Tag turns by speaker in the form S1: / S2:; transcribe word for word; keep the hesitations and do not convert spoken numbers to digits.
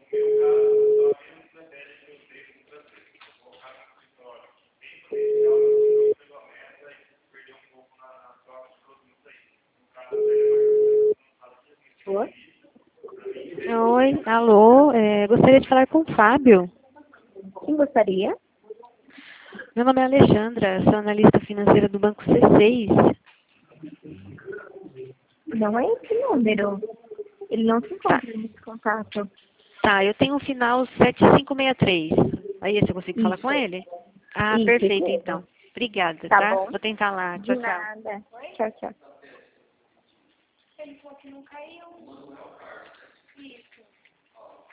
S1: Oi?
S2: Oi, alô, é, gostaria de falar com o Fábio.
S1: Quem gostaria?
S2: Meu nome é Alexandra, sou analista financeira do Banco C seis.
S1: Não é esse número. Ele não se
S2: Tá,
S1: encontra nesse contato.
S2: tá, eu tenho o final sete cinco seis três. Aí esse eu consigo falar com
S1: Isso.
S2: ele? Ah,
S1: Isso, esse
S2: perfeito
S1: mesmo.
S2: então. Obrigada,
S1: Tá
S2: tá?
S1: bom?
S2: Vou tentar lá.
S1: De
S2: Tchau, tchau.
S1: nada. Tchau, tchau.